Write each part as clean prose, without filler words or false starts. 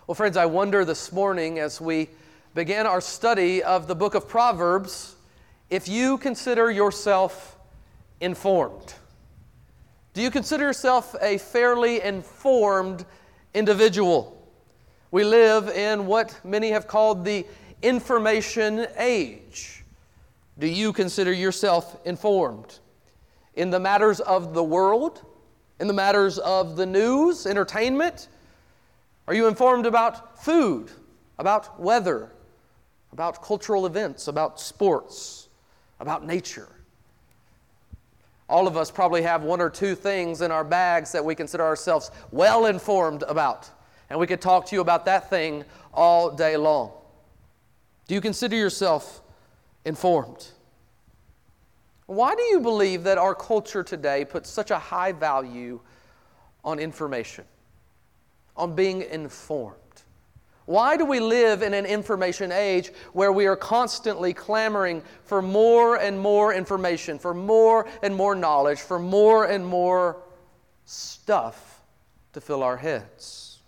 Well, friends, I wonder this morning as we begin our study of the book of Proverbs, if you consider yourself informed. Do you consider yourself a fairly informed individual? We live in what many have called the information age. Do you consider yourself informed in the matters of the world, in the matters of the news, entertainment? Are you informed about food, about weather, about cultural events, about sports, about nature? All of us probably have one or two things in our bags that we consider ourselves well informed about. And we could talk to you about that thing all day long. Do you consider yourself informed? Why do you believe that our culture today puts such a high value on information, on being informed? Why do we live in an information age where we are constantly clamoring for more and more information, for more and more knowledge, for more and more stuff to fill our heads?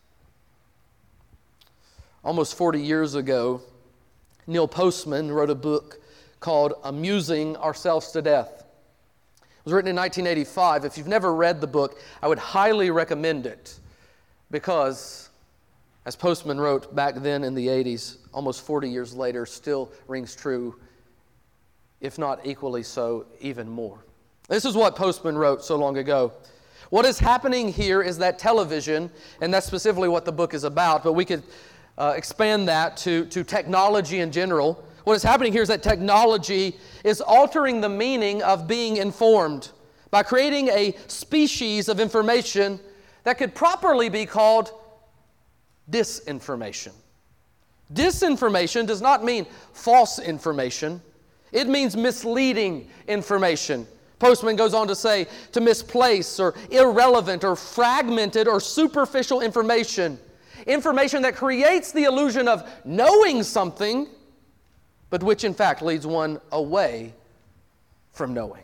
Almost 40 years ago, Neil Postman wrote a book called Amusing Ourselves to Death. It was written in 1985. If you've never read the book, I would highly recommend it because, as Postman wrote back then in the 80s, almost 40 years later, still rings true, if not equally so, even more. This is what Postman wrote so long ago. What is happening here is that television, and that's specifically what the book is about, but we could expand that to technology in general. What is happening here is that technology is altering the meaning of being informed by creating a species of information that could properly be called disinformation. Disinformation does not mean false information. It means misleading information. Postman goes on to say to misplace or irrelevant or fragmented or superficial information. Information that creates the illusion of knowing something, but which in fact leads one away from knowing.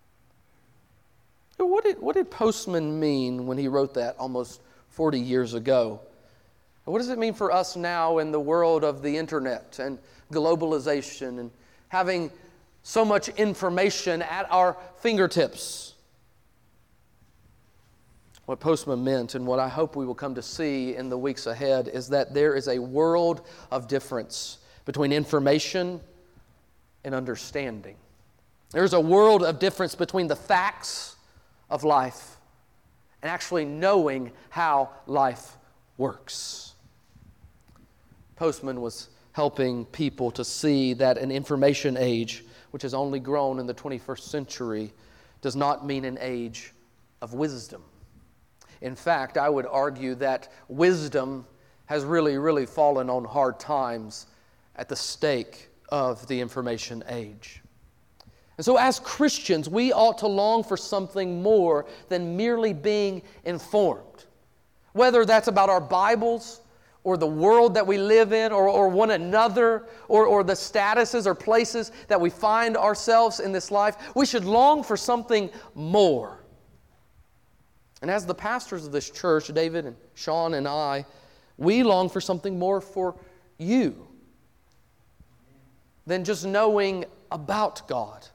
What did Postman mean when he wrote that almost 40 years ago? What does it mean for us now in the world of the internet and globalization and having so much information at our fingertips? What Postman meant, and what I hope we will come to see in the weeks ahead, is that there is a world of difference between information and understanding. There's a world of difference between the facts of life and actually knowing how life works. Postman was helping people to see that an information age, which has only grown in the 21st century, does not mean an age of wisdom. In fact, I would argue that wisdom has really fallen on hard times at the stake of the information age. And so as Christians, we ought to long for something more than merely being informed. Whether that's about our Bibles, or the world that we live in, or one another, or the statuses or places that we find ourselves in this life, we should long for something more. And as the pastors of this church, David and Sean and I, we long for something more for you than just knowing about God.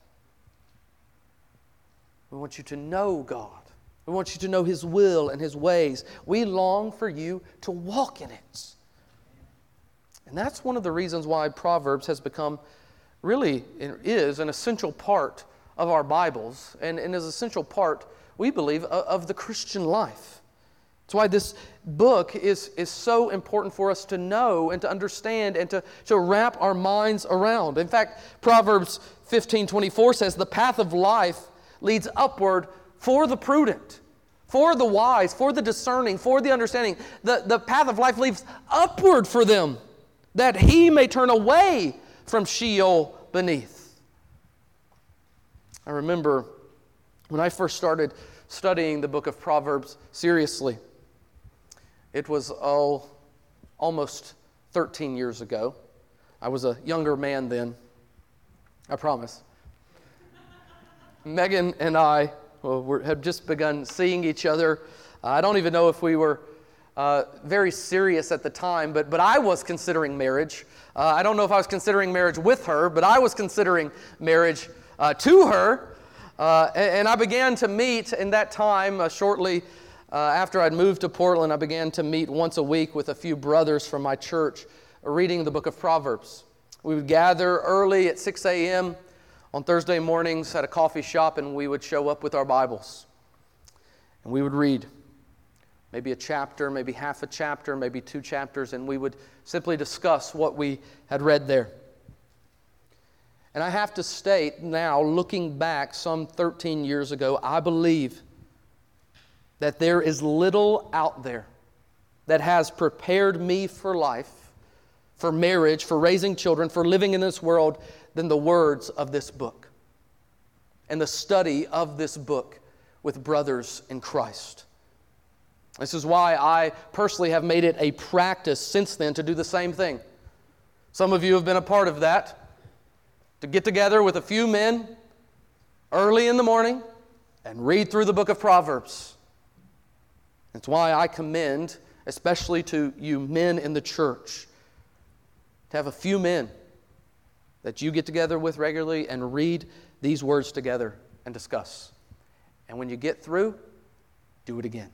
We want you to know God. We want you to know His will and His ways. We long for you to walk in it. And that's one of the reasons why Proverbs has become, really is an essential part of our Bibles and is an essential part, we believe, of the Christian life. That's why this book is so important for us to know and to understand and to wrap our minds around. In fact, Proverbs 15:24 says, "The path of life leads upward for the prudent, for the wise, for the discerning, for the understanding." The path of life leads upward for them, that he may turn away from Sheol beneath. I remember when I first started studying the book of Proverbs seriously, it was almost 13 years ago. I was a younger man then, I promise. Megan and I had just begun seeing each other. I don't even know if we were very serious at the time, but I was considering marriage. I don't know if I was considering marriage with her, but I was considering marriage to her. And I began to meet in that time, shortly after I'd moved to Portland, I began to meet once a week with a few brothers from my church reading the book of Proverbs. We would gather early at 6 a.m. on Thursday mornings at a coffee shop, and we would show up with our Bibles. And we would read maybe a chapter, maybe half a chapter, maybe 2 chapters, and we would simply discuss what we had read there. And I have to state now, looking back some 13 years ago, I believe that there is little out there that has prepared me for life, for marriage, for raising children, for living in this world than the words of this book and the study of this book with brothers in Christ. This is why I personally have made it a practice since then to do the same thing. Some of you have been a part of that, to get together with a few men early in the morning and read through the book of Proverbs. That's why I commend, especially to you men in the church, to have a few men that you get together with regularly and read these words together and discuss. And when you get through, do it again.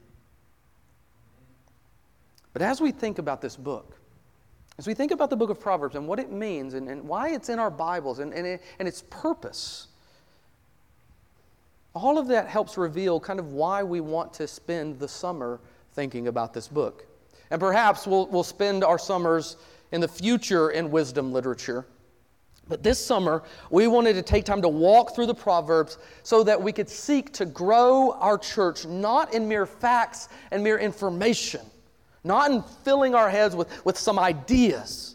But as we think about this book, as we think about the book of Proverbs and what it means and why it's in our Bibles and its purpose, all of that helps reveal kind of why we want to spend the summer thinking about this book. And perhaps we'll spend our summers in the future in wisdom literature. But this summer, we wanted to take time to walk through the Proverbs so that we could seek to grow our church, not in mere facts and mere information, not in filling our heads with some ideas,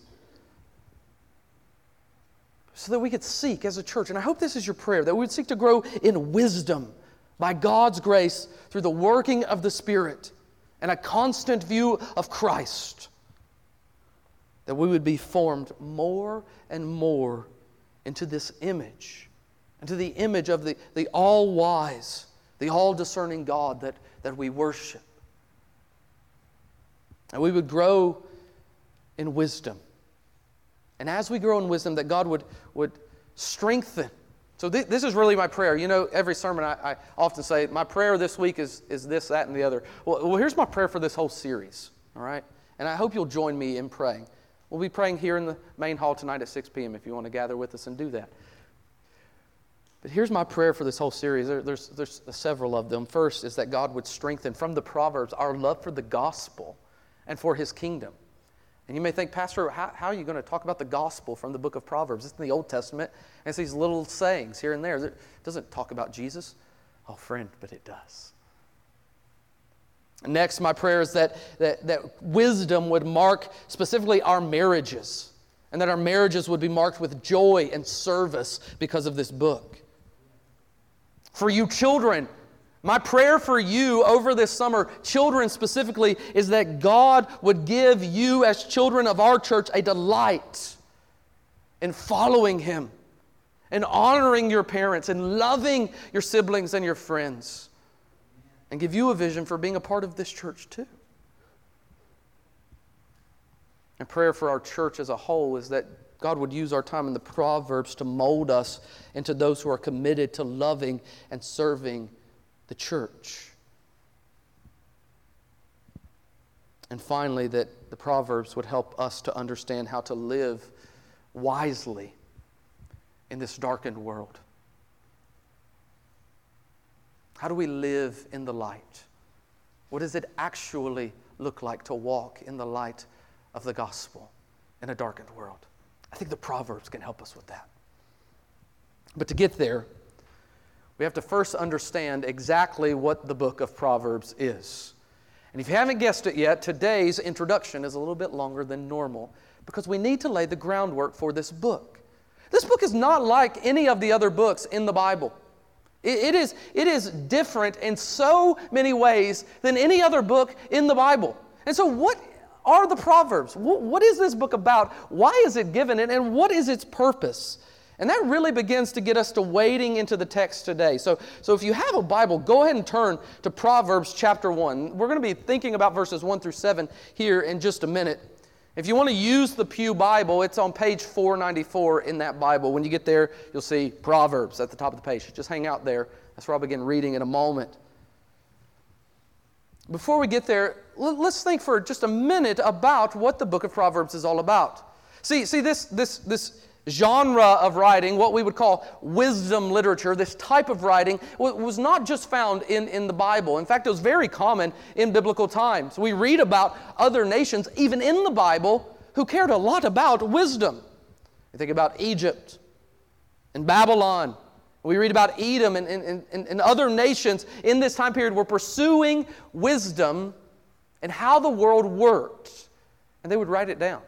so that we could seek as a church, and I hope this is your prayer, that we would seek to grow in wisdom by God's grace through the working of the Spirit and a constant view of Christ, that we would be formed more and more into this image, into the image of the all-wise, the all-discerning God that we worship. And we would grow in wisdom. And as we grow in wisdom, that God would strengthen. So this is really my prayer. You know, every sermon I often say, my prayer this week is this, that, and the other. Well, here's my prayer for this whole series, all right? And I hope you'll join me in praying. We'll be praying here in the main hall tonight at 6 p.m. if you want to gather with us and do that. But here's my prayer for this whole series. There's several of them. First is that God would strengthen from the Proverbs our love for the gospel and for His kingdom. And you may think, Pastor, how are you going to talk about the gospel from the book of Proverbs? It's in the Old Testament, and it's these little sayings here and there. It doesn't talk about Jesus. Oh, friend, but it does. Next, my prayer is that wisdom would mark specifically our marriages, and that our marriages would be marked with joy and service because of this book. For you children, my prayer for you over this summer, children specifically, is that God would give you as children of our church a delight in following Him, and honoring your parents, and loving your siblings and your friends, and give you a vision for being a part of this church too. And prayer for our church as a whole is that God would use our time in the Proverbs to mold us into those who are committed to loving and serving the church. And finally, that the Proverbs would help us to understand how to live wisely in this darkened world. How do we live in the light? What does it actually look like to walk in the light of the gospel in a darkened world? I think the Proverbs can help us with that. But to get there, we have to first understand exactly what the book of Proverbs is. And if you haven't guessed it yet, today's introduction is a little bit longer than normal because we need to lay the groundwork for this book. This book is not like any of the other books in the Bible. It is different in so many ways than any other book in the Bible. And so what are the Proverbs? What is this book about? Why is it given? And what is its purpose? And that really begins to get us to wading into the text today. So if you have a Bible, go ahead and turn to Proverbs chapter 1. We're going to be thinking about verses 1 through 7 here in just a minute. If you want to use the Pew Bible, it's on page 494 in that Bible. When you get there, you'll see Proverbs at the top of the page. Just hang out there. That's where I'll begin reading in a moment. Before we get there, let's think for just a minute about what the book of Proverbs is all about. See this genre of writing, what we would call wisdom literature, this type of writing, was not just found in the Bible. In fact, it was very common in biblical times. We read about other nations, even in the Bible, who cared a lot about wisdom. You think about Egypt and Babylon. We read about Edom and other nations in this time period were pursuing wisdom and how the world worked. And they would write it down.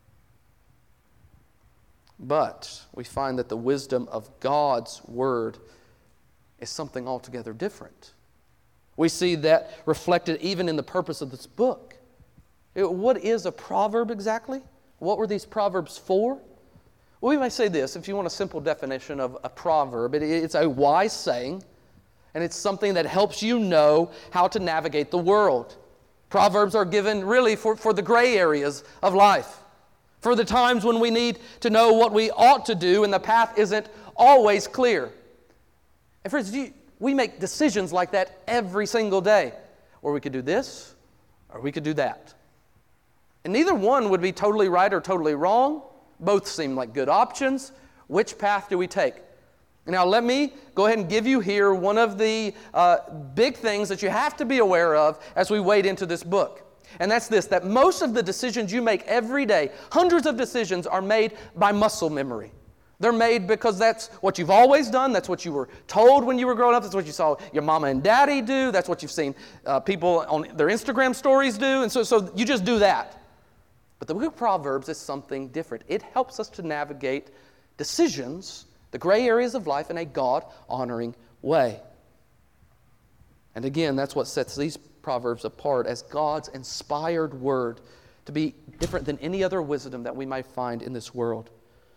But we find that the wisdom of God's Word is something altogether different. We see that reflected even in the purpose of this book. What is a proverb exactly? What were these proverbs for? Well, we might say this, if you want a simple definition of a proverb, it's a wise saying, and it's something that helps you know how to navigate the world. Proverbs are given really for the gray areas of life. For the times when we need to know what we ought to do and the path isn't always clear. And friends, we make decisions like that every single day. Or we could do this, or we could do that. And neither one would be totally right or totally wrong. Both seem like good options. Which path do we take? Now let me go ahead and give you here one of the big things that you have to be aware of as we wade into this book. And that's this, that most of the decisions you make every day, hundreds of decisions, are made by muscle memory. They're made because that's what you've always done. That's what you were told when you were growing up. That's what you saw your mama and daddy do. That's what you've seen people on their Instagram stories do. And so you just do that. But the book of Proverbs is something different. It helps us to navigate decisions, the gray areas of life, in a God-honoring way. And again, that's what sets these Proverbs apart as God's inspired word to be different than any other wisdom that we might find in this world.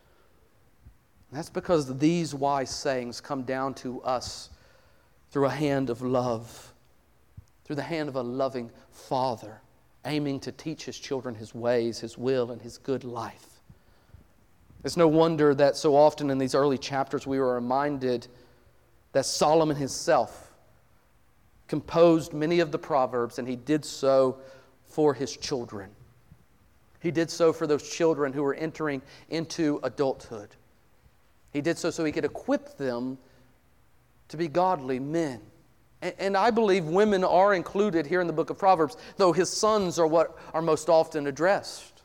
And that's because these wise sayings come down to us through a hand of love, through the hand of a loving Father, aiming to teach His children His ways, His will, and His good life. It's no wonder that so often in these early chapters we were reminded that Solomon himself composed many of the Proverbs, and he did so for his children. He did so for those children who were entering into adulthood. He did so he could equip them to be godly men. And I believe women are included here in the book of Proverbs, though his sons are what are most often addressed.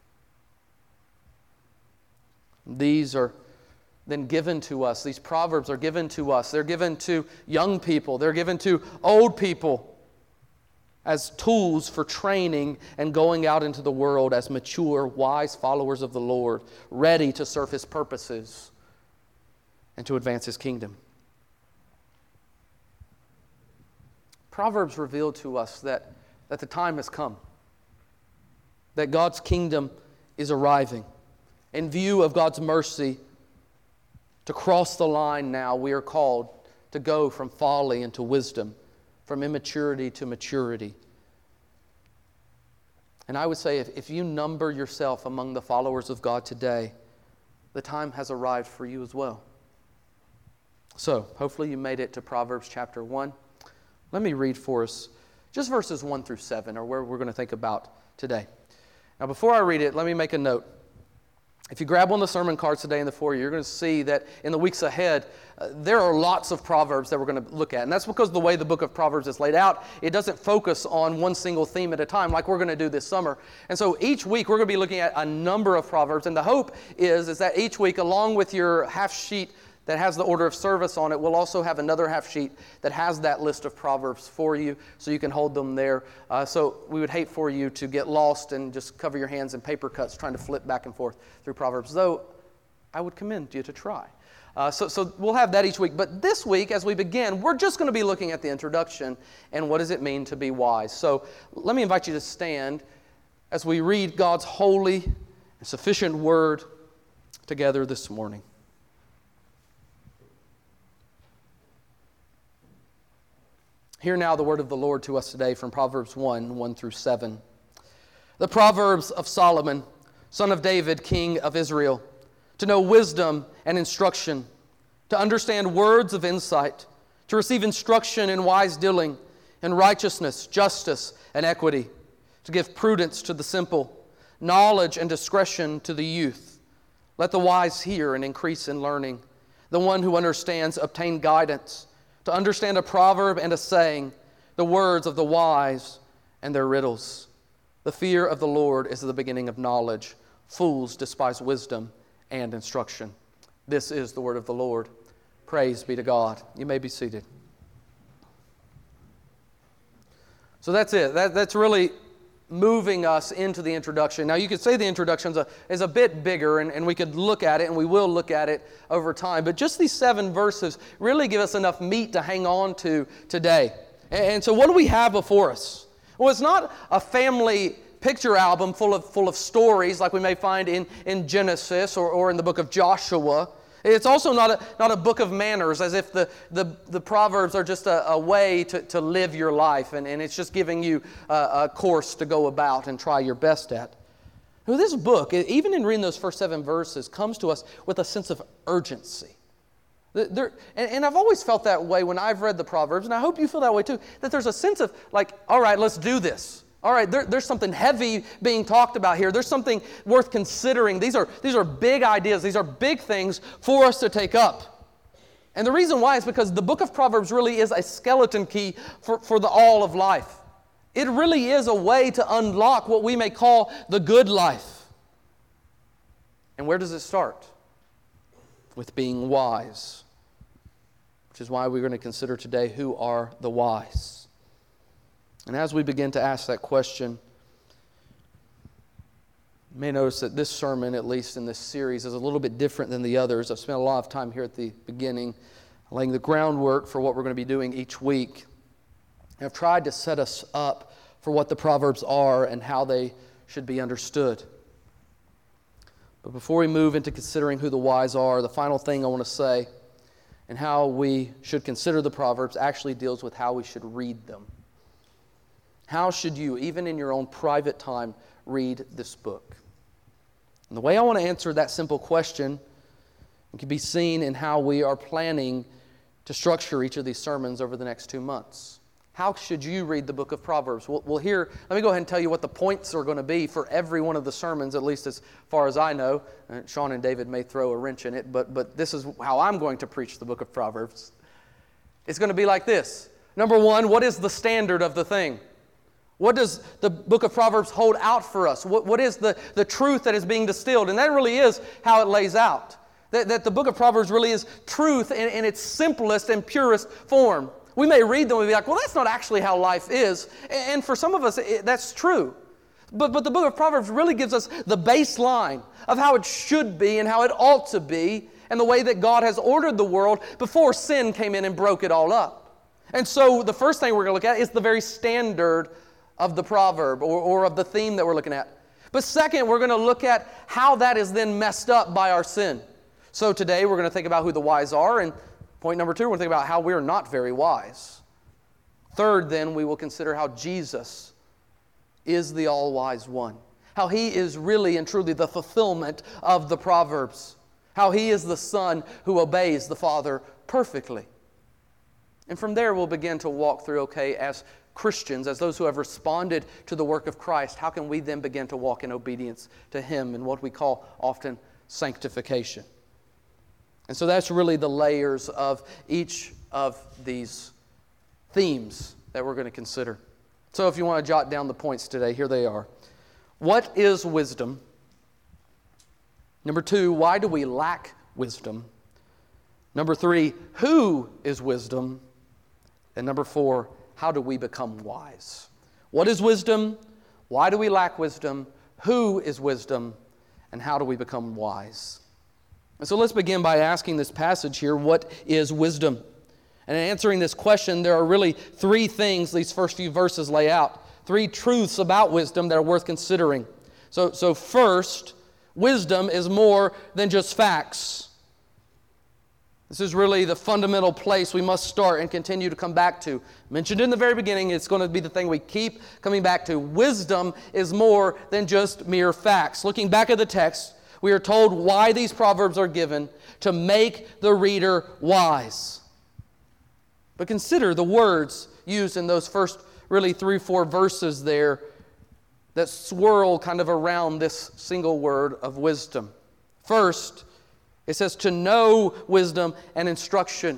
These are then given to us. These proverbs are given to us. They're given to young people. They're given to old people as tools for training and going out into the world as mature, wise followers of the Lord, ready to serve His purposes and to advance His kingdom. Proverbs reveal to us that the time has come, that God's kingdom is arriving. In view of God's mercy, to cross the line now, we are called to go from folly into wisdom, from immaturity to maturity. And I would say if you number yourself among the followers of God today, the time has arrived for you as well. So, hopefully you made it to Proverbs chapter 1. Let me read for us just verses 1 through 7, or where we're going to think about today. Now, before I read it, let me make a note. If you grab one of the sermon cards today in the foyer, you're going to see that in the weeks ahead, there are lots of Proverbs that we're going to look at. And that's because the way the book of Proverbs is laid out, it doesn't focus on one single theme at a time like we're going to do this summer. And so each week, we're going to be looking at a number of Proverbs. And the hope is that each week, along with your half sheet that has the order of service on it, we'll also have another half sheet that has that list of Proverbs for you, so you can hold them there. So we would hate for you to get lost and just cover your hands in paper cuts trying to flip back and forth through Proverbs, though I would commend you to try. So we'll have that each week. But this week, as we begin, we're just going to be looking at the introduction and what does it mean to be wise. So let me invite you to stand as we read God's holy and sufficient word together this morning. Hear now the word of the Lord to us today from Proverbs 1 through 7. The Proverbs of Solomon, son of David, king of Israel, to know wisdom and instruction, to understand words of insight, to receive instruction in wise dealing, in righteousness, justice, and equity, to give prudence to the simple, knowledge and discretion to the youth. Let the wise hear and increase in learning. The one who understands obtain guidance, to understand a proverb and a saying, the words of the wise and their riddles. The fear of the Lord is the beginning of knowledge. Fools despise wisdom and instruction. This is the word of the Lord. Praise be to God. You may be seated. So that's it. That's really moving us into the introduction. Now you could say the introduction is a bit bigger, and we could look at it, and we will look at it over time. But just these 7 verses really give us enough meat to hang on to today. And so what do we have before us? Well, it's not a family picture album full of stories like we may find in Genesis or in the book of Joshua. It's also not a book of manners, as if the Proverbs are just a way to live your life, and it's just giving you a course to go about and try your best at. Well, this book, even in reading those first 7 verses, comes to us with a sense of urgency. And I've always felt that way when I've read the Proverbs, and I hope you feel that way too, that there's a sense of like, all right, let's do this. All right, there's something heavy being talked about here. There's something worth considering. These are big ideas. These are big things for us to take up. And the reason why is because the book of Proverbs really is a skeleton key for the all of life. It really is a way to unlock what we may call the good life. And where does it start? With being wise. Which is why we're going to consider today, who are the wise? And as we begin to ask that question, you may notice that this sermon, at least in this series, is a little bit different than the others. I've spent a lot of time here at the beginning laying the groundwork for what we're going to be doing each week. I've tried to set us up for what the Proverbs are and how they should be understood. But before we move into considering who the wise are, the final thing I want to say and how we should consider the Proverbs actually deals with how we should read them. How should you, even in your own private time, read this book? And the way I want to answer that simple question can be seen in how we are planning to structure each of these sermons over the next 2 months. How should you read the book of Proverbs? Well, here, let me go ahead and tell you what the points are going to be for every one of the sermons, at least as far as I know. Sean and David may throw a wrench in it, but this is how I'm going to preach the book of Proverbs. It's going to be like this. Number 1, what is the standard of the thing? What does the book of Proverbs hold out for us? What is the truth that is being distilled? And that really is how it lays out. That the book of Proverbs really is truth in its simplest and purest form. We may read them and be like, well, that's not actually how life is. And for some of us, that's true. But the book of Proverbs really gives us the baseline of how it should be and how it ought to be and the way that God has ordered the world before sin came in and broke it all up. And so the first thing we're going to look at is the very standard of the proverb or of the theme that we're looking at. But second, we're going to look at how that is then messed up by our sin. So today we're going to think about who the wise are, and point number 2, we're going to think about how we're not very wise. Third, then, we will consider how Jesus is the all-wise one. How He is really and truly the fulfillment of the Proverbs. How He is the Son who obeys the Father perfectly. And from there we'll begin to walk through, as Christians, as those who have responded to the work of Christ, how can we then begin to walk in obedience to Him in what we call often sanctification? And so that's really the layers of each of these themes that we're going to consider. So if you want to jot down the points today, here they are. What is wisdom? Number 2, why do we lack wisdom? Number 3, who is wisdom? And number 4, how do we become wise? What is wisdom? Why do we lack wisdom? Who is wisdom? And how do we become wise? And so let's begin by asking this passage here, what is wisdom? And in answering this question, there are really 3 things these first few verses lay out. 3 truths about wisdom that are worth considering. So first, wisdom is more than just facts. This is really the fundamental place we must start and continue to come back to. Mentioned in the very beginning, it's going to be the thing we keep coming back to. Wisdom is more than just mere facts. Looking back at the text, we are told why these proverbs are given: to make the reader wise. But consider the words used in those first really 3-4 verses there that swirl kind of around this single word of wisdom. First, it says to know wisdom and instruction.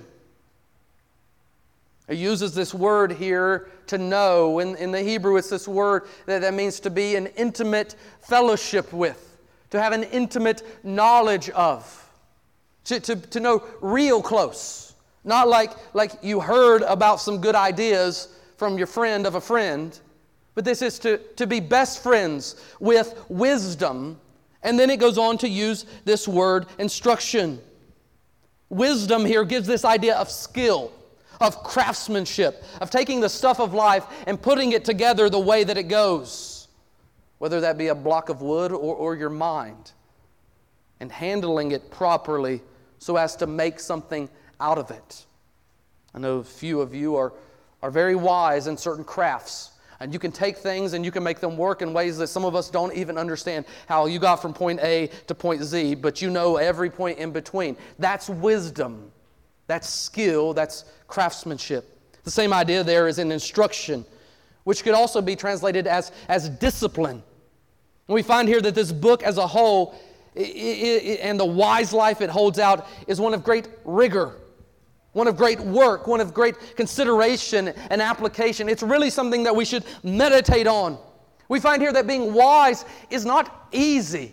It uses this word here, to know. In the Hebrew, it's this word that means to be in intimate fellowship with, to have an intimate knowledge of, to know real close. Not like you heard about some good ideas from your friend of a friend, but this is to be best friends with wisdom. And then it goes on to use this word instruction. Wisdom here gives this idea of skill, of craftsmanship, of taking the stuff of life and putting it together the way that it goes, whether that be a block of wood or your mind, and handling it properly so as to make something out of it. I know a few of you are very wise in certain crafts. And you can take things and you can make them work in ways that some of us don't even understand how you got from point A to point Z, but you know every point in between. That's wisdom. That's skill. That's craftsmanship. The same idea there is in instruction, which could also be translated as discipline. And we find here that this book as a whole and the wise life it holds out is one of great rigor, one of great work, one of great consideration and application. It's really something that we should meditate on. We find here that being wise is not easy.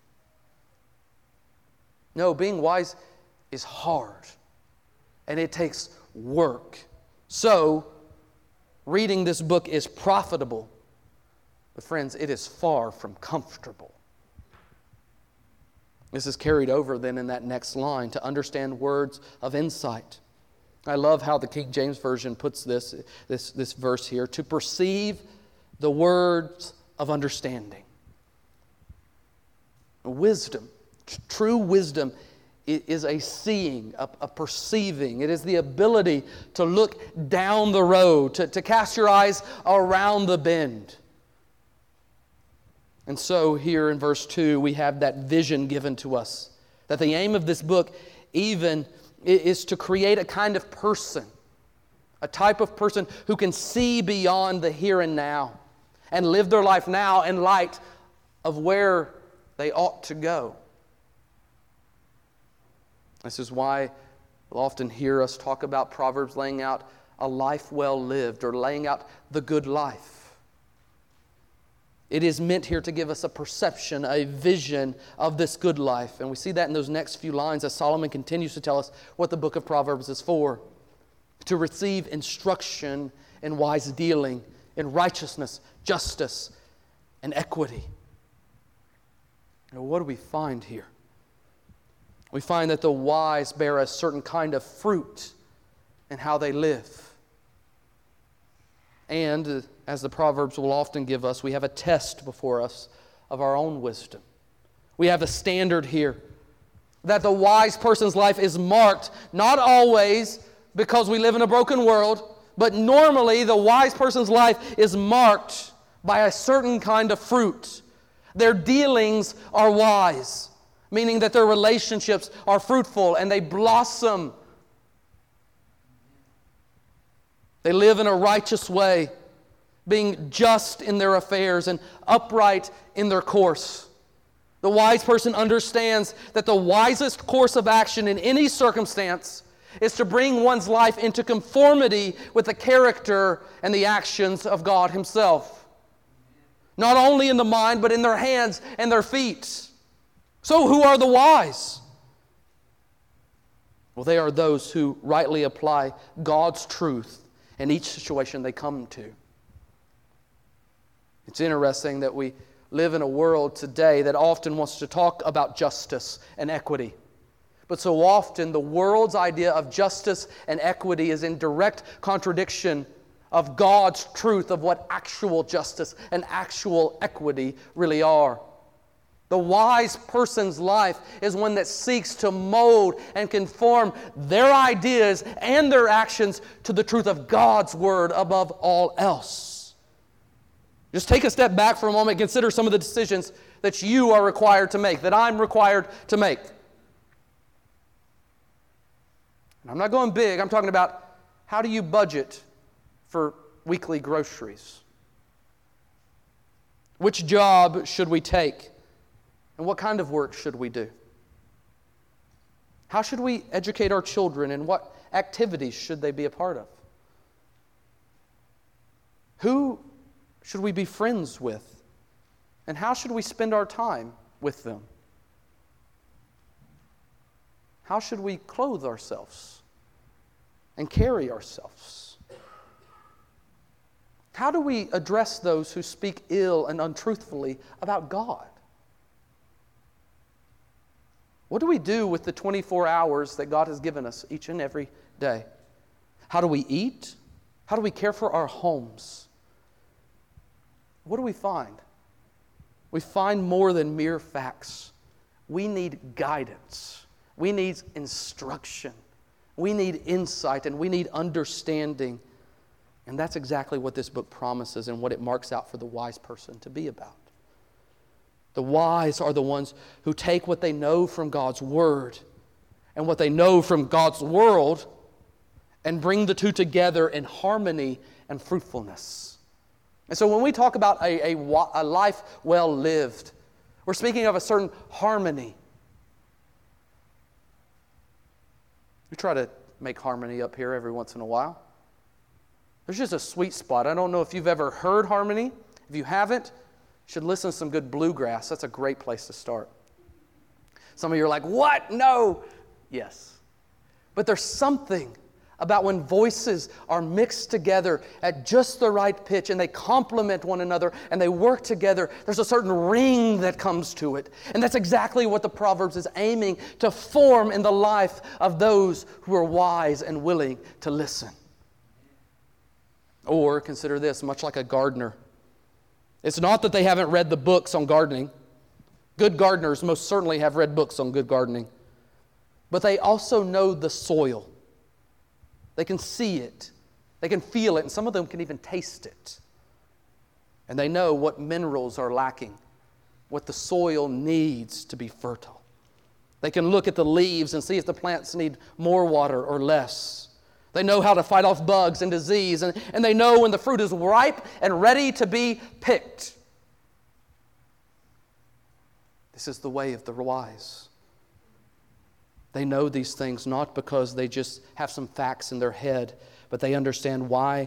No, being wise is hard, and it takes work. So, reading this book is profitable, but friends, it is far from comfortable. This is carried over then in that next line, to understand words of insight. I love how the King James Version puts this verse here: to perceive the words of understanding. Wisdom, true wisdom, is a seeing, a perceiving. It is the ability to look down the road, to cast your eyes around the bend. And so here in verse 2, we have that vision given to us, that the aim of this book even is to create a kind of person, a type of person who can see beyond the here and now and live their life now in light of where they ought to go. This is why you'll often hear us talk about Proverbs laying out a life well lived, or laying out the good life. It is meant here to give us a perception, a vision of this good life. And we see that in those next few lines as Solomon continues to tell us what the book of Proverbs is for: to receive instruction in wise dealing, in righteousness, justice, and equity. Now, what do we find here? We find that the wise bear a certain kind of fruit in how they live. And as the Proverbs will often give us, we have a test before us of our own wisdom. We have a standard here that the wise person's life is marked, not always because we live in a broken world, but normally the wise person's life is marked by a certain kind of fruit. Their dealings are wise, meaning that their relationships are fruitful and they blossom. They live in a righteous way, being just in their affairs and upright in their course. The wise person understands that the wisest course of action in any circumstance is to bring one's life into conformity with the character and the actions of God Himself. Not only in the mind, but in their hands and their feet. So who are the wise? Well, they are those who rightly apply God's truth in each situation they come to. It's interesting that we live in a world today that often wants to talk about justice and equity. But so often the world's idea of justice and equity is in direct contradiction of God's truth of what actual justice and actual equity really are. The wise person's life is one that seeks to mold and conform their ideas and their actions to the truth of God's Word above all else. Just take a step back for a moment and consider some of the decisions that you are required to make, that I'm required to make. And I'm not going big, I'm talking about how do you budget for weekly groceries? Which job should we take? And what kind of work should we do? How should we educate our children, and what activities should they be a part of? Who should we be friends with? And how should we spend our time with them? How should we clothe ourselves and carry ourselves? How do we address those who speak ill and untruthfully about God? What do we do with the 24 hours that God has given us each and every day? How do we eat? How do we care for our homes? What do we find? We find more than mere facts. We need guidance. We need instruction. We need insight, and we need understanding. And that's exactly what this book promises and what it marks out for the wise person to be about. The wise are the ones who take what they know from God's Word and what they know from God's world and bring the two together in harmony and fruitfulness. And so when we talk about a life well lived, we're speaking of a certain harmony. We try to make harmony up here every once in a while. There's just a sweet spot. I don't know if you've ever heard harmony. If you haven't, you should listen to some good bluegrass. That's a great place to start. Some of you are like, what? No. Yes. But there's something about when voices are mixed together at just the right pitch and they complement one another and they work together. There's a certain ring that comes to it. And that's exactly what the Proverbs is aiming to form in the life of those who are wise and willing to listen. Or consider this, much like a gardener. It's not that they haven't read the books on gardening. Good gardeners most certainly have read books on good gardening. But they also know the soil. They can see it. They can feel it. And some of them can even taste it. And they know what minerals are lacking, what the soil needs to be fertile. They can look at the leaves and see if the plants need more water or less. They know how to fight off bugs and disease, and they know when the fruit is ripe and ready to be picked. This is the way of the wise. They know these things not because they just have some facts in their head, but they understand why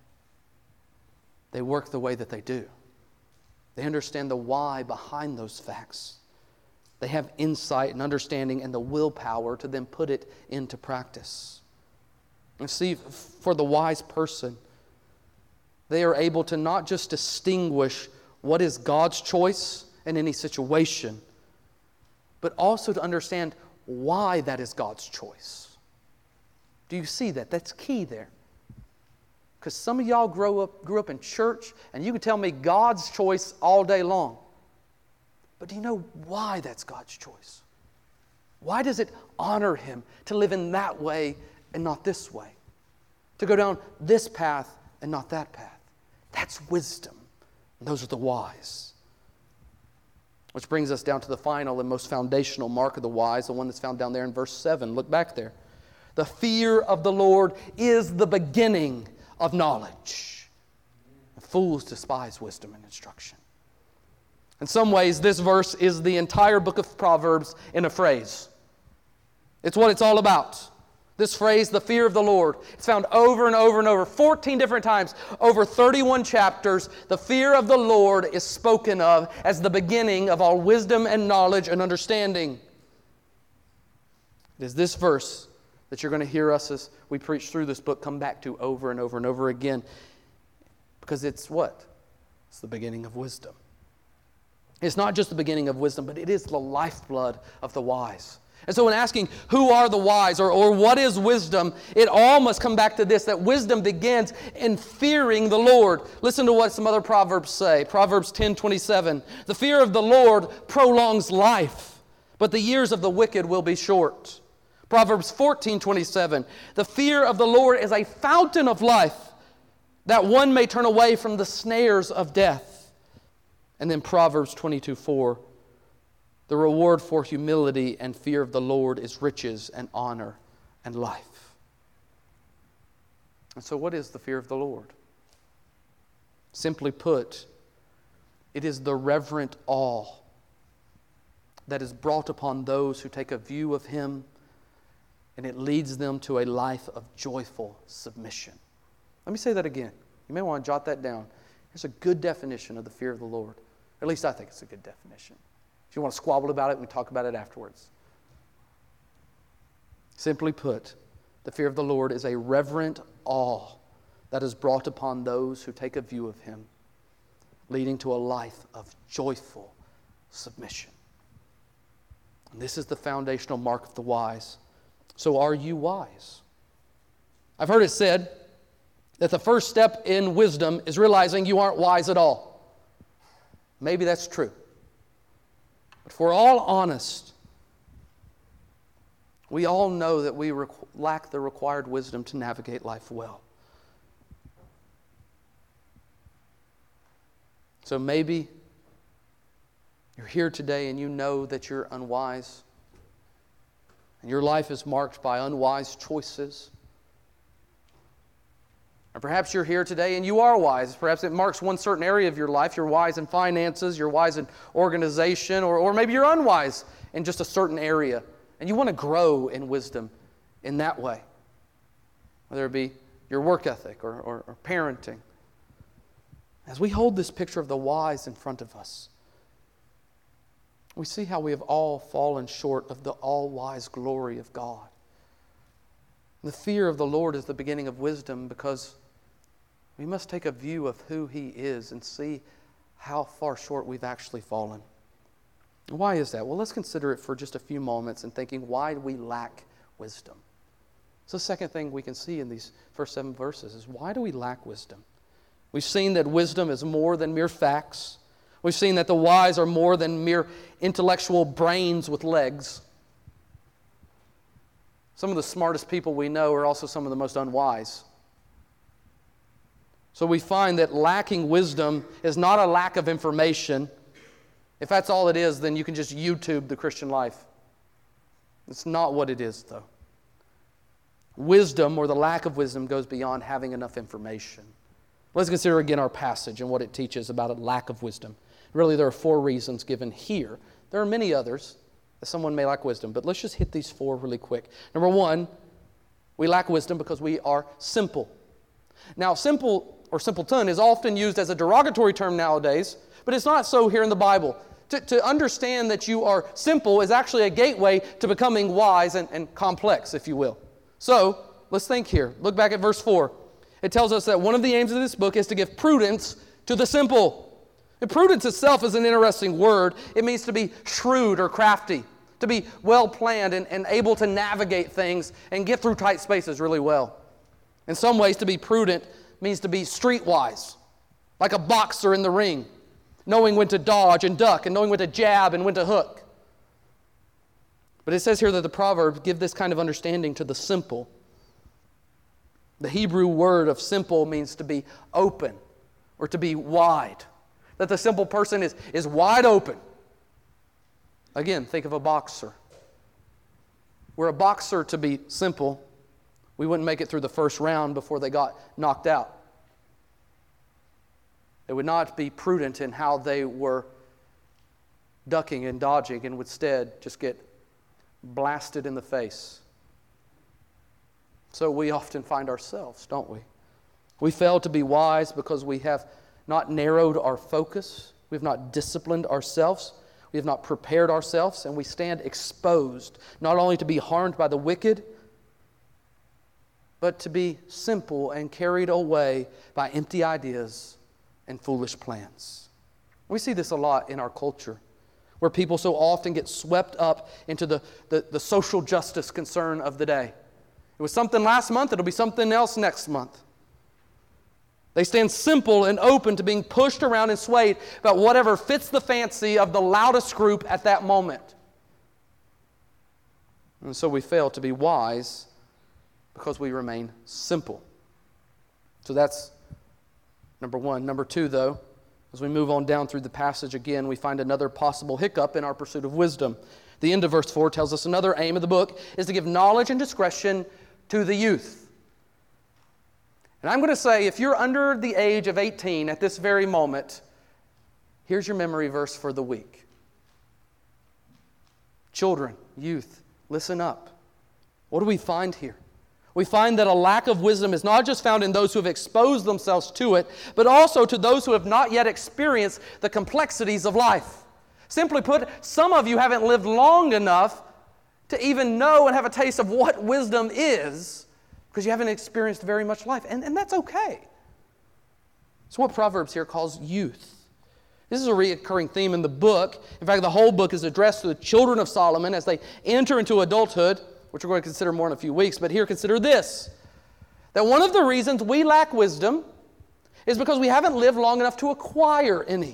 they work the way that they do. They understand the why behind those facts. They have insight and understanding and the willpower to then put it into practice. And see, for the wise person, they are able to not just distinguish what is God's choice in any situation, but also to understand why that is God's choice. Do you see that? That's key there. Because some of y'all grew up in church, and you can tell me God's choice all day long. But do you know why that's God's choice? Why does it honor Him to live in that way and not this way? To go down this path and not that path. That's wisdom. And those are the wise. Which brings us down to the final and most foundational mark of the wise, the one that's found down there in verse 7. Look back there. The fear of the Lord is the beginning of knowledge. The fools despise wisdom and instruction. In some ways, this verse is the entire book of Proverbs in a phrase. It's what it's all about. This phrase, the fear of the Lord, it's found over and over and over, 14 different times, over 31 chapters. The fear of the Lord is spoken of as the beginning of all wisdom and knowledge and understanding. It is this verse that you're going to hear us as we preach through this book come back to over and over and over again. Because it's what? It's the beginning of wisdom. It's not just the beginning of wisdom, but it is the lifeblood of the wise. And so in asking, who are the wise, or what is wisdom, it all must come back to this, that wisdom begins in fearing the Lord. Listen to what some other Proverbs say. Proverbs 10:27. The fear of the Lord prolongs life, but the years of the wicked will be short. Proverbs 14:27. The fear of the Lord is a fountain of life, that one may turn away from the snares of death. And then Proverbs 22:4. The reward for humility and fear of the Lord is riches and honor and life. And so what is the fear of the Lord? Simply put, it is the reverent awe that is brought upon those who take a view of Him, and it leads them to a life of joyful submission. Let me say that again. You may want to jot that down. Here's a good definition of the fear of the Lord. At least I think it's a good definition. If you want to squabble about it, we talk about it afterwards. Simply put, the fear of the Lord is a reverent awe that is brought upon those who take a view of Him, leading to a life of joyful submission. And this is the foundational mark of the wise. So are you wise? I've heard it said that the first step in wisdom is realizing you aren't wise at all. Maybe that's true. But if we're all honest, we all know that we lack the required wisdom to navigate life well. So maybe you're here today and you know that you're unwise, and your life is marked by unwise choices. Or perhaps you're here today and you are wise. Perhaps it marks one certain area of your life. You're wise in finances, you're wise in organization, or maybe you're unwise in just a certain area. And you want to grow in wisdom in that way. Whether it be your work ethic or parenting. As we hold this picture of the wise in front of us, we see how we have all fallen short of the all-wise glory of God. The fear of the Lord is the beginning of wisdom, because we must take a view of who He is and see how far short we've actually fallen. Why is that? Well, let's consider it for just a few moments and thinking, why do we lack wisdom? So the second thing we can see in these first 7 verses is, why do we lack wisdom? We've seen that wisdom is more than mere facts. We've seen that the wise are more than mere intellectual brains with legs. Some of the smartest people we know are also some of the most unwise. So we find that lacking wisdom is not a lack of information. If that's all it is, then you can just YouTube the Christian life. It's not what it is, though. Wisdom, or the lack of wisdom, goes beyond having enough information. Let's consider again our passage and what it teaches about a lack of wisdom. Really, there are 4 reasons given here. There are many others that someone may lack wisdom, but let's just hit these 4 really quick. Number 1, we lack wisdom because we are simple. Now, simple or simpleton is often used as a derogatory term nowadays, but it's not so here in the Bible. To understand that you are simple is actually a gateway to becoming wise and complex, if you will. So, let's think here. Look back at verse 4. It tells us that one of the aims of this book is to give prudence to the simple. And prudence itself is an interesting word. It means to be shrewd or crafty, to be well-planned and able to navigate things and get through tight spaces really well. In some ways, to be prudent means to be streetwise, like a boxer in the ring, knowing when to dodge and duck and knowing when to jab and when to hook. But it says here that the Proverbs give this kind of understanding to the simple. The Hebrew word of simple means to be open or to be wide. That the simple person is wide open. Again, think of a boxer. Were a boxer to be simple, we wouldn't make it through the first round before they got knocked out. They would not be prudent in how they were ducking and dodging, and would instead just get blasted in the face. So we often find ourselves, don't we? We fail to be wise because we have not narrowed our focus. We have not disciplined ourselves. We have not prepared ourselves, and we stand exposed not only to be harmed by the wicked, but to be simple and carried away by empty ideas and foolish plans. We see this a lot in our culture. where people so often get swept up into the social justice concern of the day. It was something last month, it'll be something else next month. They stand simple and open to being pushed around and swayed about whatever fits the fancy of the loudest group at that moment. And so we fail to be wise because we remain simple. So that's number one. Number two, though, as we move on down through the passage again, we find another possible hiccup in our pursuit of wisdom. The end of verse 4 tells us another aim of the book is to give knowledge and discretion to the youth. And I'm going to say, if you're under the age of 18 at this very moment, here's your memory verse for the week. Children, youth, listen up. What do we find here? We find that a lack of wisdom is not just found in those who have exposed themselves to it, but also to those who have not yet experienced the complexities of life. Simply put, some of you haven't lived long enough to even know and have a taste of what wisdom is, because you haven't experienced very much life. And that's okay. It's what Proverbs here calls youth. This is a recurring theme in the book. In fact, the whole book is addressed to the children of Solomon as they enter into adulthood, which we're going to consider more in a few weeks. But here, consider this, that one of the reasons we lack wisdom is because we haven't lived long enough to acquire any.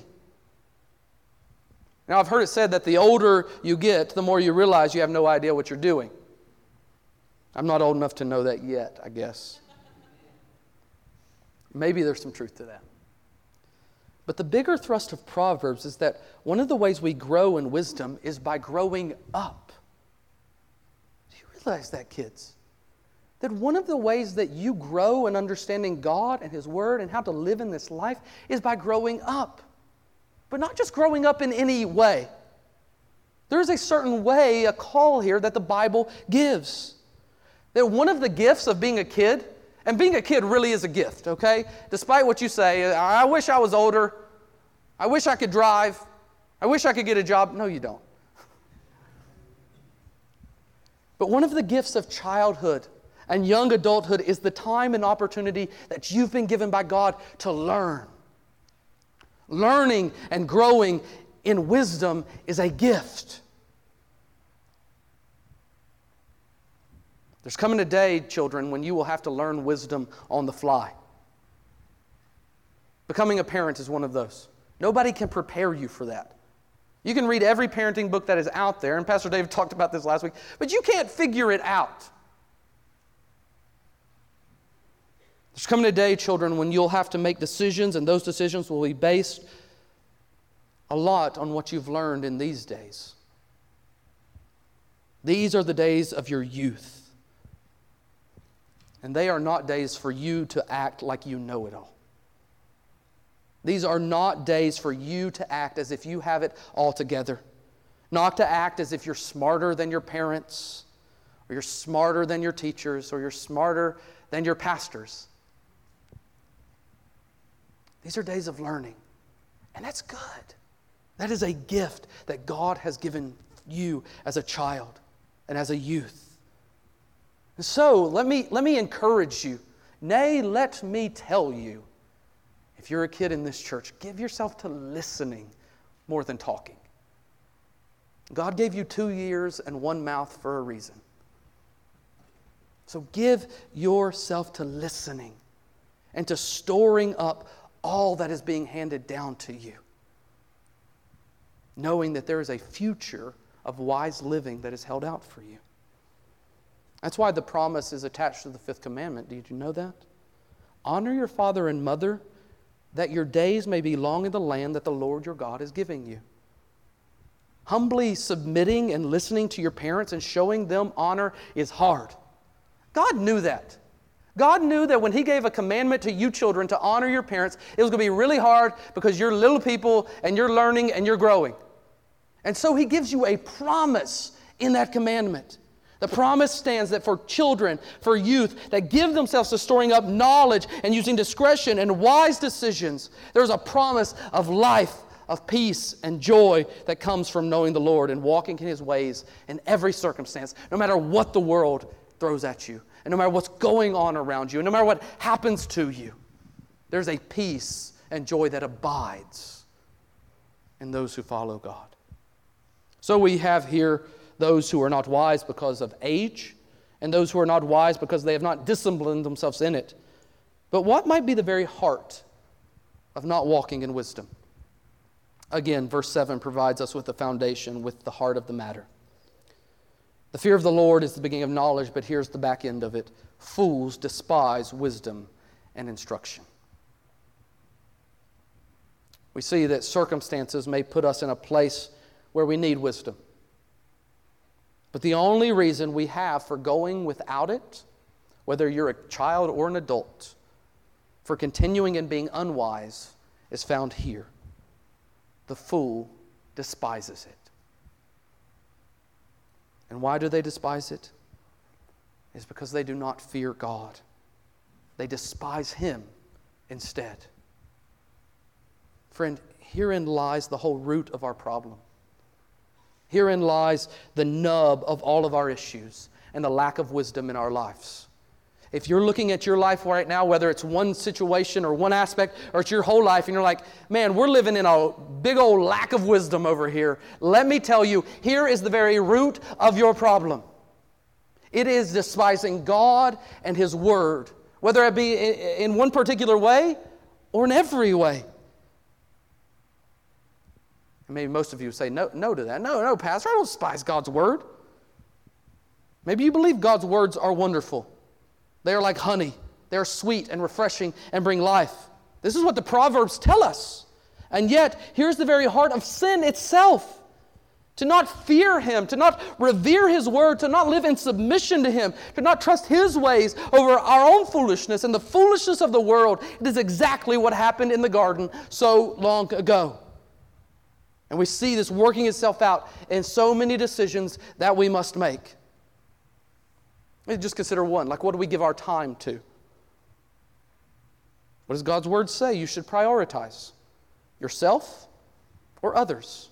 Now, I've heard it said that the older you get, the more you realize you have no idea what you're doing. I'm not old enough to know that yet, I guess. Maybe there's some truth to that. But the bigger thrust of Proverbs is that one of the ways we grow in wisdom is by growing up. Do you realize that, kids? That one of the ways that you grow in understanding God and His Word and how to live in this life is by growing up. But not just growing up in any way. There is a certain way, a call here that the Bible gives. That one of the gifts of being a kid, and being a kid really is a gift, okay? Despite what you say, I wish I was older, I wish I could drive, I wish I could get a job. No, you don't. But one of the gifts of childhood and young adulthood is the time and opportunity that you've been given by God to learn. Learning and growing in wisdom is a gift. There's coming a day, children, when you will have to learn wisdom on the fly. Becoming a parent is one of those. Nobody can prepare you for that. You can read every parenting book that is out there, and Pastor David talked about this last week, but you can't figure it out. There's coming a day, children, when you'll have to make decisions, and those decisions will be based a lot on what you've learned in these days. These are the days of your youth. And they are not days for you to act like you know it all. These are not days for you to act as if you have it all together. Not to act as if you're smarter than your parents, or you're smarter than your teachers, or you're smarter than your pastors. These are days of learning. And that's good. That is a gift that God has given you as a child and as a youth. And so, let me encourage you. Nay, let me tell you, if you're a kid in this church, give yourself to listening more than talking. God gave you 2 ears and 1 mouth for a reason. So give yourself to listening and to storing up all that is being handed down to you, knowing that there is a future of wise living that is held out for you. That's why the promise is attached to the 5th commandment. Did you know that? Honor your father and mother, that your days may be long in the land that the Lord your God is giving you. Humbly submitting and listening to your parents and showing them honor is hard. God knew that. God knew that when He gave a commandment to you children to honor your parents, it was going to be really hard because you're little people and you're learning and you're growing. And so He gives you a promise in that commandment. The promise stands that for children, for youth, that give themselves to storing up knowledge and using discretion and wise decisions, there's a promise of life, of peace and joy that comes from knowing the Lord and walking in His ways in every circumstance, no matter what the world throws at you, and no matter what's going on around you, and no matter what happens to you. There's a peace and joy that abides in those who follow God. So we have here those who are not wise because of age, and those who are not wise because they have not disciplined themselves in it. But what might be the very heart of not walking in wisdom? Again, verse 7 provides us with the foundation, with the heart of the matter. The fear of the Lord is the beginning of knowledge, but here's the back end of it. Fools despise wisdom and instruction. We see that circumstances may put us in a place where we need wisdom. But the only reason we have for going without it, whether you're a child or an adult, for continuing and being unwise, is found here. The fool despises it. And why do they despise it? It's because they do not fear God. They despise Him instead. Friend, herein lies the whole root of our problem. Herein lies the nub of all of our issues and the lack of wisdom in our lives. If you're looking at your life right now, whether it's one situation or one aspect, or it's your whole life, and you're like, man, we're living in a big old lack of wisdom over here. Let me tell you, here is the very root of your problem. It is despising God and His Word, whether it be in one particular way or in every way. And maybe most of you say no to that. No, Pastor, I don't despise God's Word. Maybe you believe God's words are wonderful. They are like honey. They are sweet and refreshing and bring life. This is what the Proverbs tell us. And yet, here's the very heart of sin itself. To not fear Him, to not revere His Word, to not live in submission to Him, to not trust His ways over our own foolishness and the foolishness of the world. It is exactly what happened in the garden so long ago. And we see this working itself out in so many decisions that we must make. Let's just consider one. Like, what do we give our time to? What does God's Word say? You should prioritize yourself or others.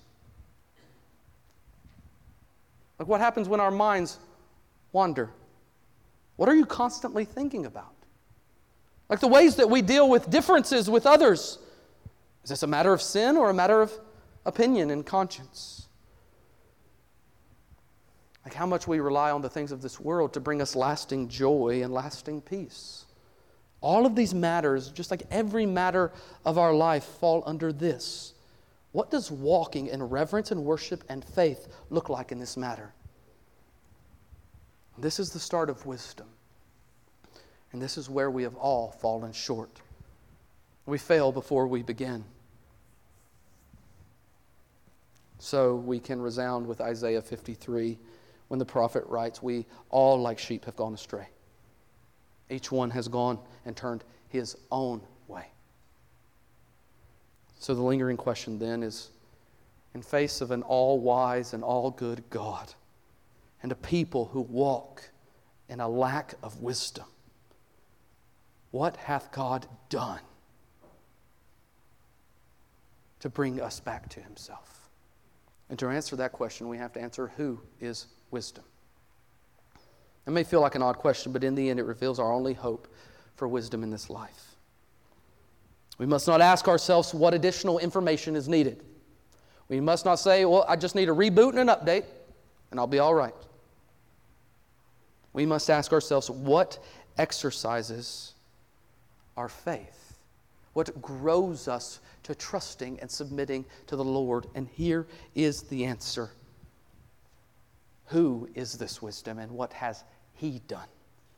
Like, what happens when our minds wander? What are you constantly thinking about? Like the ways that we deal with differences with others. Is this a matter of sin or a matter of opinion and conscience? Like how much we rely on the things of this world to bring us lasting joy and lasting peace. All of these matters, just like every matter of our life, fall under this. What does walking in reverence and worship and faith look like in this matter? This is the start of wisdom. And this is where we have all fallen short. We fail before we begin. So we can resound with Isaiah 53 when the prophet writes, we all like sheep have gone astray. Each one has gone and turned his own way. So the lingering question then is, in face of an all-wise and all-good God and a people who walk in a lack of wisdom, what hath God done to bring us back to Himself? And to answer that question, we have to answer, who is wisdom? It may feel like an odd question, but in the end it reveals our only hope for wisdom in this life. We must not ask ourselves what additional information is needed. We must not say, well, I just need a reboot and an update, and I'll be all right. We must ask ourselves, what exercises our faith? What grows us to trusting and submitting to the Lord? And here is the answer. Who is this wisdom and what has He done?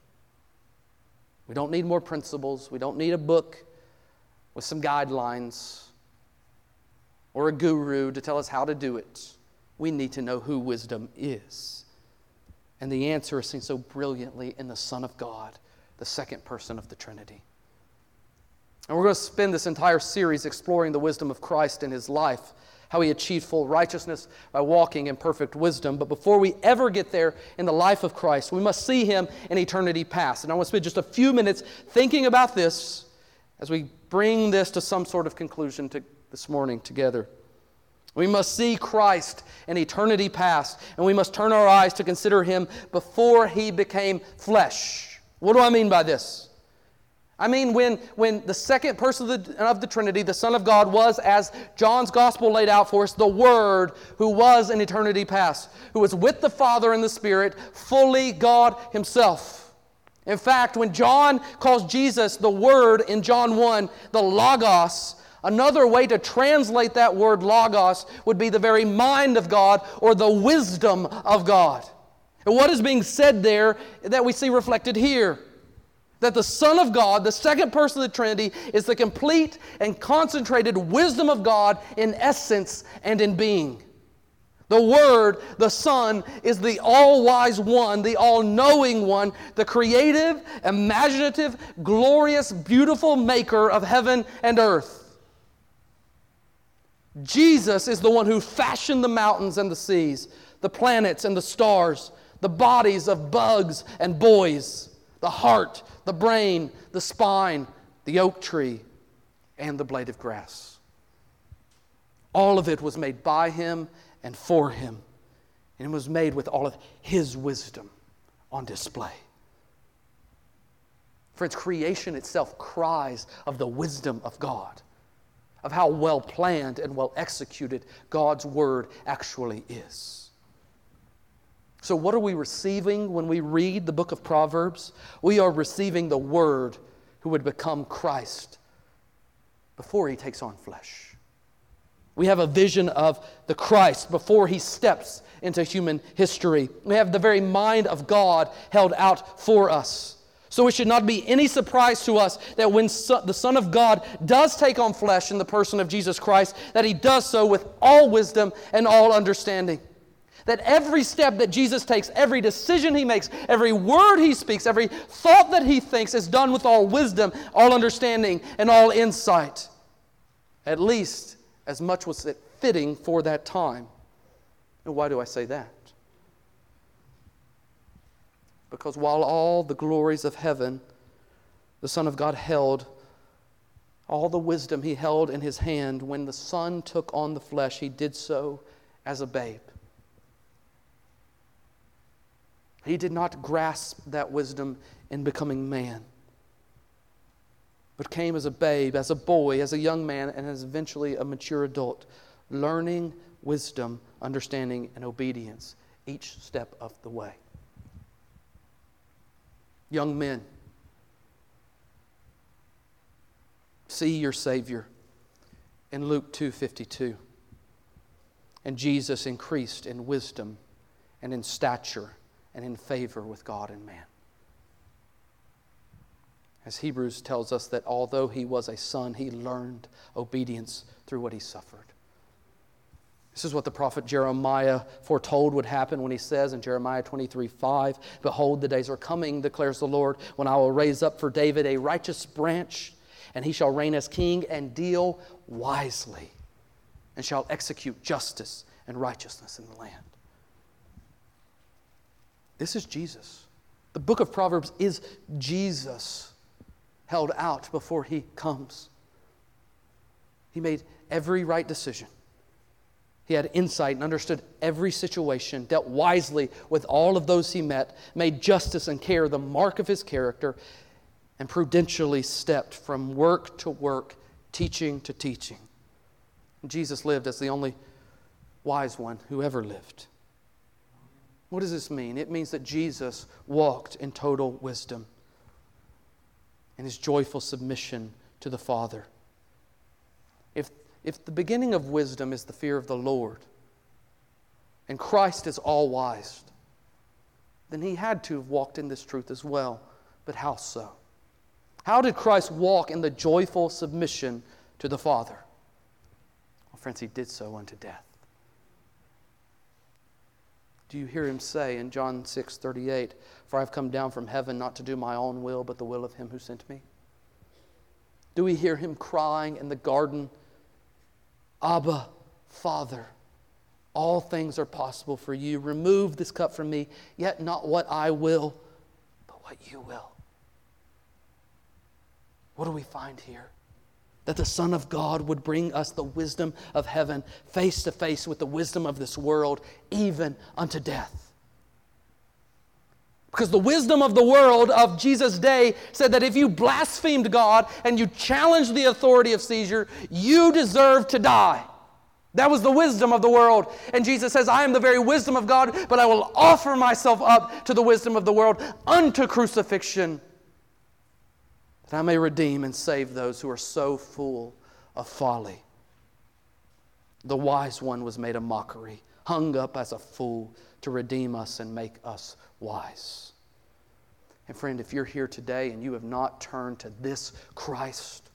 We don't need more principles. We don't need a book with some guidelines or a guru to tell us how to do it. We need to know who wisdom is. And the answer is seen so brilliantly in the Son of God, the second person of the Trinity. And we're going to spend this entire series exploring the wisdom of Christ in His life, how He achieved full righteousness by walking in perfect wisdom. But before we ever get there in the life of Christ, we must see Him in eternity past. And I want to spend just a few minutes thinking about this as we bring this to some sort of conclusion this morning together. We must see Christ in eternity past, and we must turn our eyes to consider Him before He became flesh. What do I mean by this? I mean, when the second person of the Trinity, the Son of God, was, as John's Gospel laid out for us, the Word who was in eternity past, who was with the Father and the Spirit, fully God Himself. In fact, when John calls Jesus the Word in John 1, the Logos, another way to translate that word Logos would be the very mind of God or the wisdom of God. And what is being said there that we see reflected here? That the Son of God, the second person of the Trinity, is the complete and concentrated wisdom of God in essence and in being. The Word, the Son, is the all-wise one, the all-knowing one, the creative, imaginative, glorious, beautiful maker of heaven and earth. Jesus is the one who fashioned the mountains and the seas, the planets and the stars, the bodies of bugs and boys, the heart, the brain, the spine, the oak tree, and the blade of grass. All of it was made by Him and for Him, and it was made with all of His wisdom on display. Friends, creation itself cries of the wisdom of God, of how well planned and well executed God's Word actually is. So what are we receiving when we read the book of Proverbs? We are receiving the Word who would become Christ before He takes on flesh. We have a vision of the Christ before He steps into human history. We have the very mind of God held out for us. So it should not be any surprise to us that when the Son of God does take on flesh in the person of Jesus Christ, that He does so with all wisdom and all understanding. That every step that Jesus takes, every decision He makes, every word He speaks, every thought that He thinks is done with all wisdom, all understanding, and all insight. At least as much was it fitting for that time. And why do I say that? Because while all the glories of heaven the Son of God held, all the wisdom He held in His hand, when the Son took on the flesh, He did so as a babe. He did not grasp that wisdom in becoming man, but came as a babe, as a boy, as a young man, and as eventually a mature adult, learning wisdom, understanding, and obedience each step of the way. Young men, see your Savior in Luke 2:52. And Jesus increased in wisdom and in stature and in favor with God and man. As Hebrews tells us that although He was a son, He learned obedience through what He suffered. This is what the prophet Jeremiah foretold would happen when he says in Jeremiah 23:5, "Behold, the days are coming, declares the Lord, when I will raise up for David a righteous branch, and he shall reign as king and deal wisely, and shall execute justice and righteousness in the land." This is Jesus. The book of Proverbs is Jesus held out before He comes. He made every right decision. He had insight and understood every situation, dealt wisely with all of those He met, made justice and care the mark of His character, and prudentially stepped from work to work, teaching to teaching. And Jesus lived as the only wise one who ever lived. What does this mean? It means that Jesus walked in total wisdom and His joyful submission to the Father. If the beginning of wisdom is the fear of the Lord, and Christ is all-wise, then He had to have walked in this truth as well. But how so? How did Christ walk in the joyful submission to the Father? Well, friends, He did so unto death. Do you hear Him say in John 6:38, "For I have come down from heaven not to do my own will, but the will of Him who sent me"? Do we hear Him crying in the garden, "Abba, Father, all things are possible for you. Remove this cup from me, yet not what I will, but what you will"? What do we find here? That the Son of God would bring us the wisdom of heaven face to face with the wisdom of this world, even unto death. Because the wisdom of the world of Jesus' day said that if you blasphemed God and you challenged the authority of Caesar, you deserved to die. That was the wisdom of the world. And Jesus says, I am the very wisdom of God, but I will offer myself up to the wisdom of the world unto crucifixion, that I may redeem and save those who are so full of folly. The wise one was made a mockery, hung up as a fool to redeem us and make us wise. And friend, if you're here today and you have not turned to this Christ,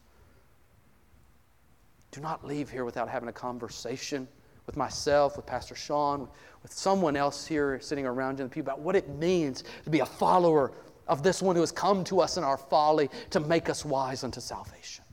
do not leave here without having a conversation with myself, with Pastor Sean, with someone else here sitting around you, and people about what it means to be a follower of this one who has come to us in our folly to make us wise unto salvation.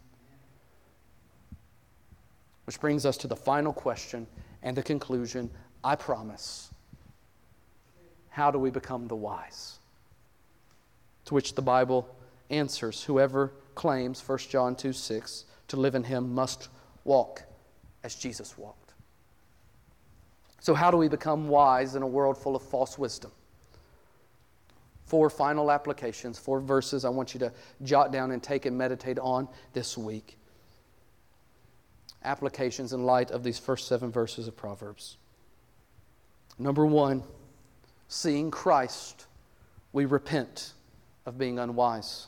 Which brings us to the final question and the conclusion, I promise. How do we become the wise? To which the Bible answers, whoever claims, 1 John 2:6, to live in Him must walk as Jesus walked. So how do we become wise in a world full of false wisdom? 4 final applications, 4 verses I want you to jot down and take and meditate on this week. Applications in light of these first 7 verses of Proverbs. Number 1, seeing Christ, we repent of being unwise.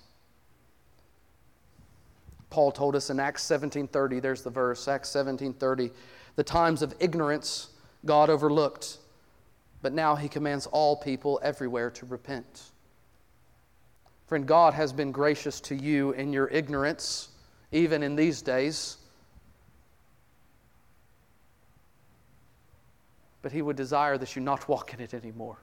Paul told us in Acts 17:30, there's the verse, Acts 17:30, the times of ignorance God overlooked, but now He commands all people everywhere to repent. Friend, God has been gracious to you in your ignorance, even in these days. But He would desire that you not walk in it anymore.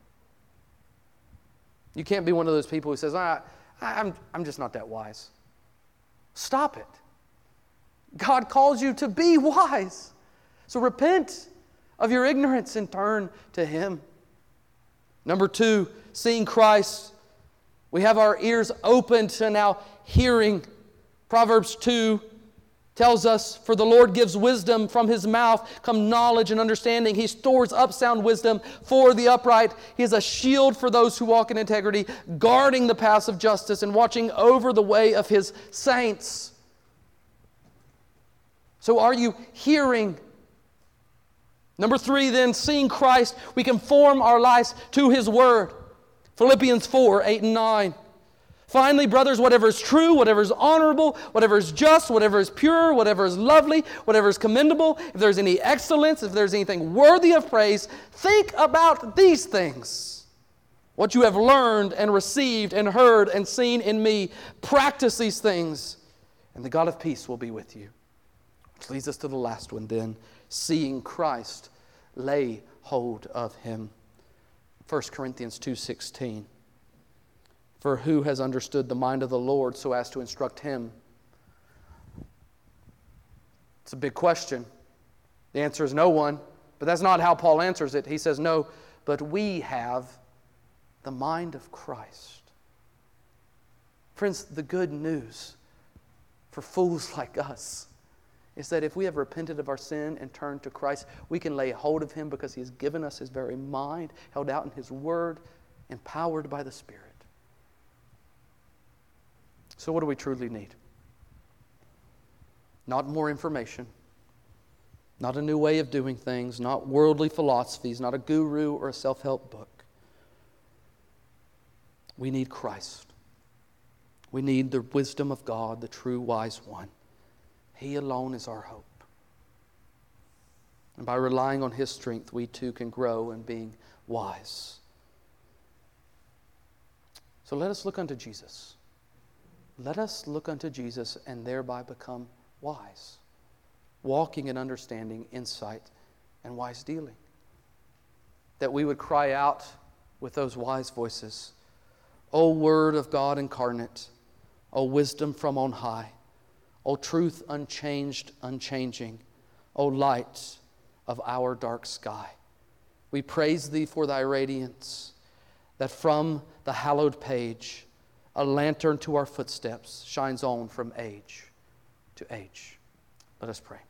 You can't be one of those people who says, I'm just not that wise. Stop it. God calls you to be wise. So repent of your ignorance and turn to Him. Number 2, seeing Christ, we have our ears open to now hearing. Proverbs 2 tells us, for the Lord gives wisdom, from His mouth come knowledge and understanding. He stores up sound wisdom for the upright. He is a shield for those who walk in integrity, guarding the paths of justice and watching over the way of His saints. So are you hearing? Number 3 then, seeing Christ, we conform our lives to His Word. Philippians 4:8 and 9. Finally, brothers, whatever is true, whatever is honorable, whatever is just, whatever is pure, whatever is lovely, whatever is commendable, if there's any excellence, if there's anything worthy of praise, think about these things. What you have learned and received and heard and seen in me, practice these things, and the God of peace will be with you. Which leads us to the last one then, seeing Christ, lay hold of Him. 1 Corinthians 2:16. For who has understood the mind of the Lord so as to instruct Him? It's a big question. The answer is no one. But that's not how Paul answers it. He says, no, but we have the mind of Christ. Friends, the good news for fools like us is that if we have repented of our sin and turned to Christ, we can lay hold of Him because He has given us His very mind, held out in His Word, empowered by the Spirit. So what do we truly need? Not more information, not a new way of doing things, not worldly philosophies, not a guru or a self-help book. We need Christ. We need the wisdom of God, the true wise one. He alone is our hope. And by relying on His strength, we too can grow in being wise. So let us look unto Jesus. Let us look unto Jesus and thereby become wise, walking in understanding, insight, and wise dealing. That we would cry out with those wise voices, O Word of God incarnate, O wisdom from on high, O truth unchanged, unchanging, O light of our dark sky. We praise Thee for Thy radiance, that from the hallowed page a lantern to our footsteps shines on from age to age. Let us pray.